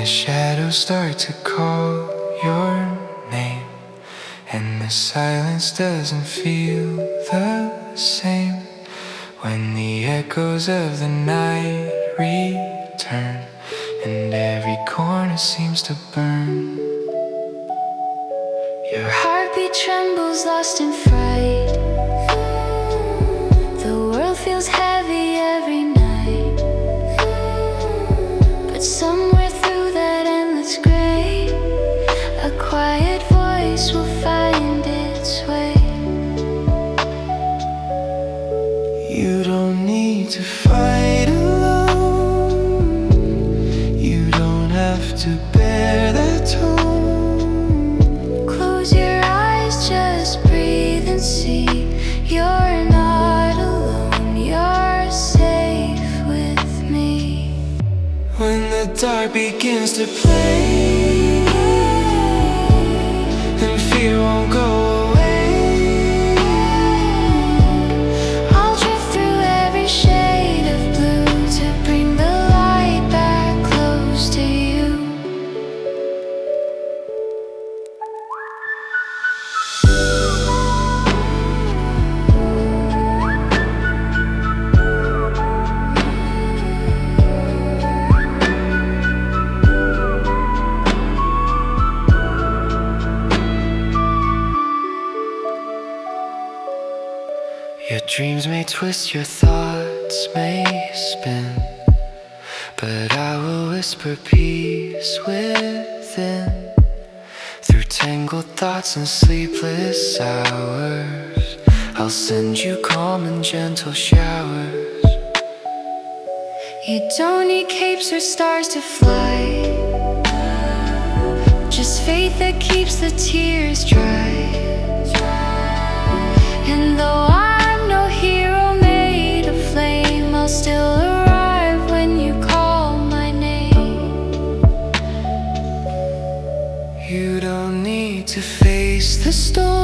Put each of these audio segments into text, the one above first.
shadows start to call your name, and the silence doesn't feel the same. When the echoes of the night return, and every corner seems to burn. Your heartbeat trembles, lost in fright. The world feels heavy every night, but somewhere through that endless gray, a quiet voice will find its way. You don't need to fight alone. You don't have to bear that tone. Close your eyes, just breathe and see. You're not alone, you're safe with me. When the dark begins to play, and fear won't go away, I'll drift through every shade of blue to bring the light back close to you. your dreams may twist, your thoughts may spin, but I will whisper peace within. Through tangled thoughts and sleepless hours, I'll send you calm and gentle showers. You don't need capes or stars to fly, just faith that keeps the tears dry. And though I'm no hero made of flame, I'll still arrive when you call my name. You don't need to face the storm.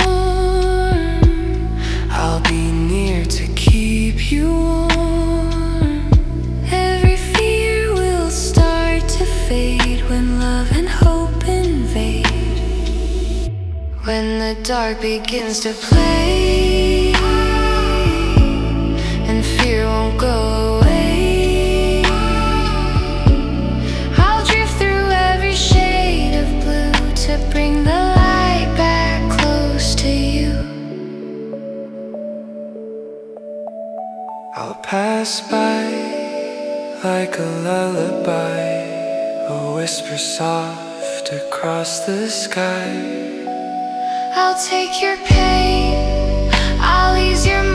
I'll be near to keep you warm. Every fear will start to fade when love and hope invade. When the dark begins to play, and fear won't go away, I'll drift through every shade of blue to bring the light back close to you. I'll pass by like a lullaby, a whisper soft across the sky. I'll take your pain, I'll ease your mind.